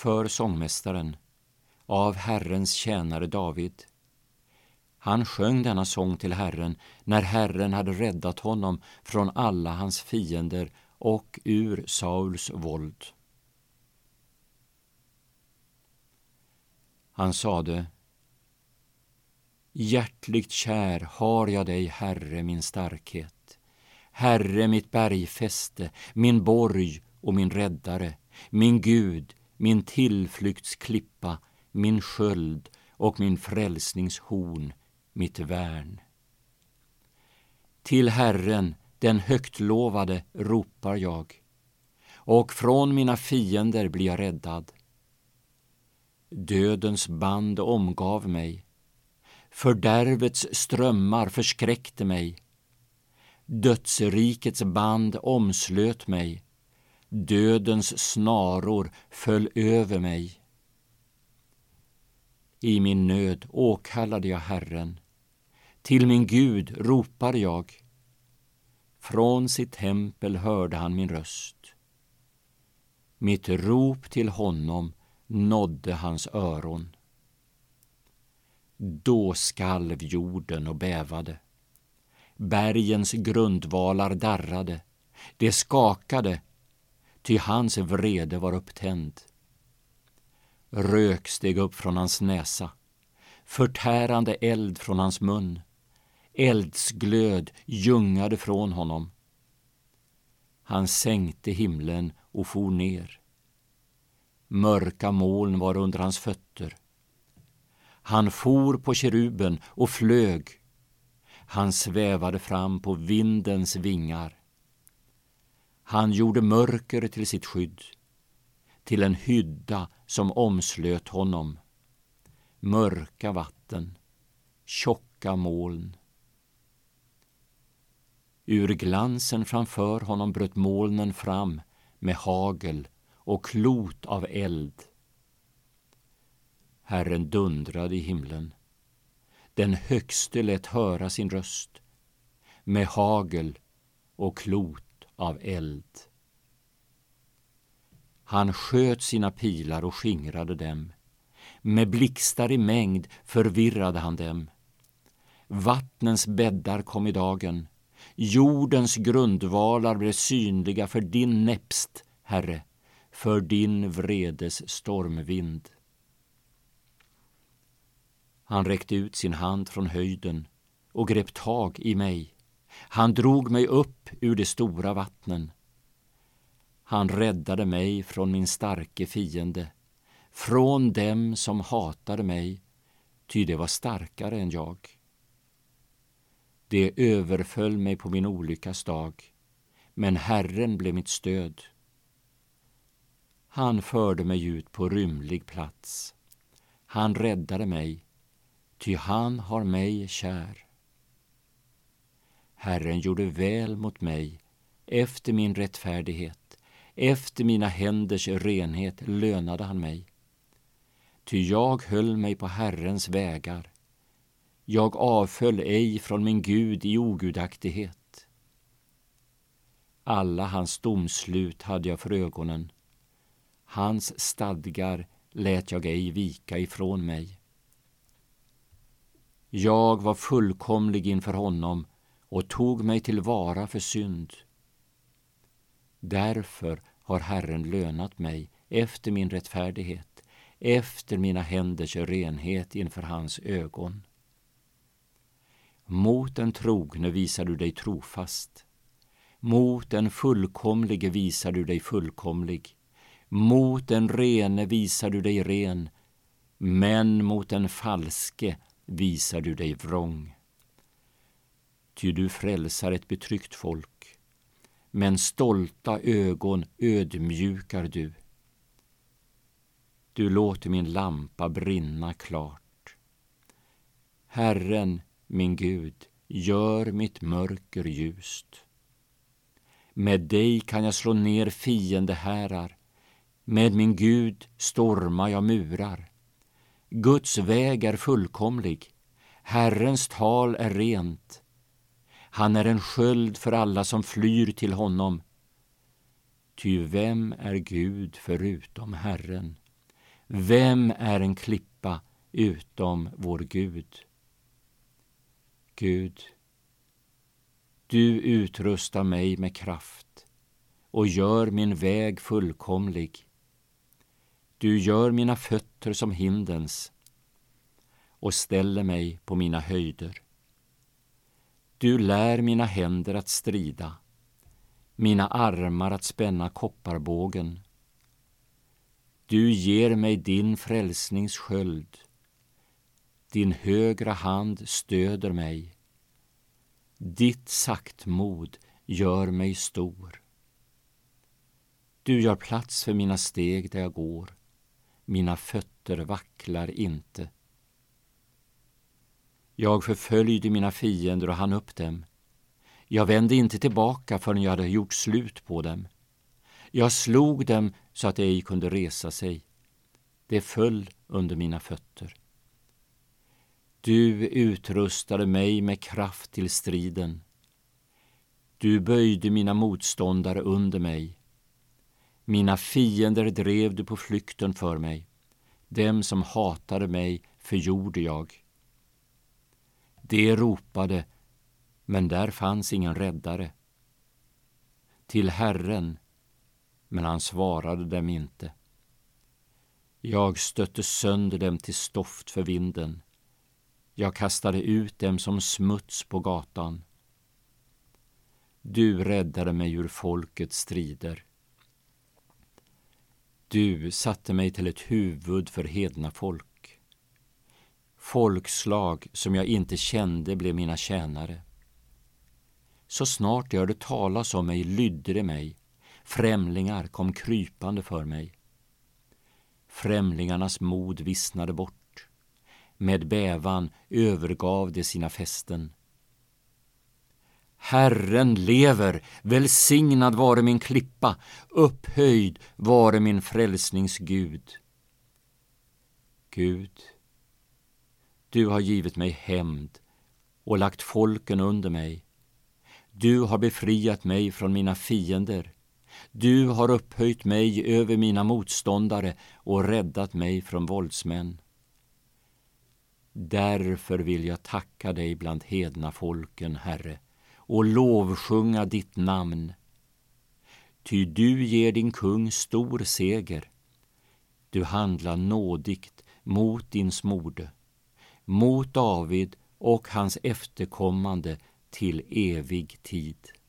för sångmästaren, av Herrens tjänare David. Han sjöng denna sång till Herren när Herren hade räddat honom från alla hans fiender och ur Sauls våld. Han sade: hjärtligt kär har jag dig, Herre, min starkhet. Herre, mitt bergfäste, min borg och min räddare, min Gud, min tillflyktsklippa, min sköld och min frälsningshorn, mitt värn. Till Herren, den högtlovade, ropar jag, och från mina fiender blir jag räddad. Dödens band omgav mig, fördärvets strömmar förskräckte mig. Dödsrikets band omslöt mig, dödens snaror föll över mig. I min nöd åkallade jag Herren, till min Gud ropade jag. Från sitt tempel hörde han min röst. Mitt rop till honom nådde hans öron. Då skalv jorden och bävade. Bergens grundvalar darrade. Det skakade, ty hans vrede var upptänd. Rök steg upp från hans näsa, förtärande eld från hans mun. Eldsglöd ljungade från honom. Han sänkte himlen och for ner. Mörka moln var under hans fötter. Han for på keruben och flög. Han svävade fram på vindens vingar. Han gjorde mörker till sitt skydd, till en hydda som omslöt honom. Mörka vatten, tjocka moln. Ur glansen framför honom bröt molnen fram med hagel och klot av eld. Herren dundrade i himlen. Den högste lät höra sin röst med hagel och klot av eld. Han sköt sina pilar och skingrade dem. Med blixtar i mängd förvirrade han dem. Vattnens bäddar kom i dagen. Jordens grundvalar blev synliga för din näpst, Herre, för din vredes stormvind. Han räckte ut sin hand från höjden och grep tag i mig. Han drog mig upp ur de stora vattnen. Han räddade mig från min starke fiende, från dem som hatade mig, ty det var starkare än jag. Det överföll mig på min olyckas dag, men Herren blev mitt stöd. Han förde mig ut på rymlig plats. Han räddade mig, ty han har mig kär. Herren gjorde väl mot mig efter min rättfärdighet. Efter mina händers renhet lönade han mig. Ty jag höll mig på Herrens vägar. Jag avföll ej från min Gud i ogudaktighet. Alla hans domslut hade jag för ögonen. Hans stadgar lät jag ej vika ifrån mig. Jag var fullkomlig inför honom och tog mig till vara för synd. Därför har Herren lönat mig efter min rättfärdighet, efter mina händers renhet inför hans ögon. Mot den trogne visar du dig trofast. Mot den fullkomlige visar du dig fullkomlig. Mot den rene visar du dig ren, men mot den falske visar du dig vrång. Ty du frälsar ett betryckt folk, men stolta ögon ödmjukar du. Du låter min lampa brinna klart. Herren, min Gud, gör mitt mörker ljust. Med dig kan jag slå ner fiendehärar. Med min Gud stormar jag murar. Guds väg är fullkomlig. Herrens tal är rent. Han är en sköld för alla som flyr till honom. Ty vem är Gud förutom Herren? Vem är en klippa utom vår Gud? Gud, du utrustar mig med kraft och gör min väg fullkomlig. Du gör mina fötter som hindens och ställer mig på mina höjder. Du lär mina händer att strida, mina armar att spänna kopparbågen. Du ger mig din frälsnings sköld. Din högra hand stöder mig. Ditt saktmod gör mig stor. Du gör plats för mina steg där jag går. Mina fötter vacklar inte. Jag förföljde mina fiender och hann upp dem. Jag vände inte tillbaka förrän jag hade gjort slut på dem. Jag slog dem så att de ej kunde resa sig. De föll under mina fötter. Du utrustade mig med kraft till striden. Du böjde mina motståndare under mig. Mina fiender drev du på flykten för mig. Dem som hatade mig förgjorde jag. De ropade, men där fanns ingen räddare. Till Herren, men han svarade dem inte. Jag stötte sönder dem till stoft för vinden. Jag kastade ut dem som smuts på gatan. Du räddade mig ur folkets strider. Du satte mig till ett huvud för hedna folk. Folkslag som jag inte kände blev mina tjänare. Så snart jag hörde talas om mig lydde de mig. Främlingar kom krypande för mig. Främlingarnas mod vissnade bort. Med bävan övergav de sina fästen. Herren lever, välsignad vare min klippa, upphöjd vare min frälsnings Gud. Gud, du har givit mig hämnd och lagt folken under mig. Du har befriat mig från mina fiender. Du har upphöjt mig över mina motståndare och räddat mig från våldsmän. Därför vill jag tacka dig bland hedna folken, Herre, och lovsjunga ditt namn. Ty du ger din kung stor seger. Du handlar nådigt mot din smorde, mot David och hans efterkommande till evig tid.